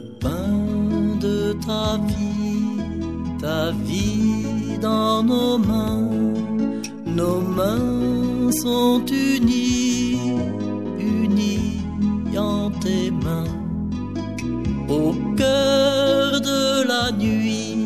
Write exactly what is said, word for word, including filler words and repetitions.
pain de ta vie, ta vie dans nos mains. Nos mains sont unies, unies en tes mains. Au cœur de la nuit,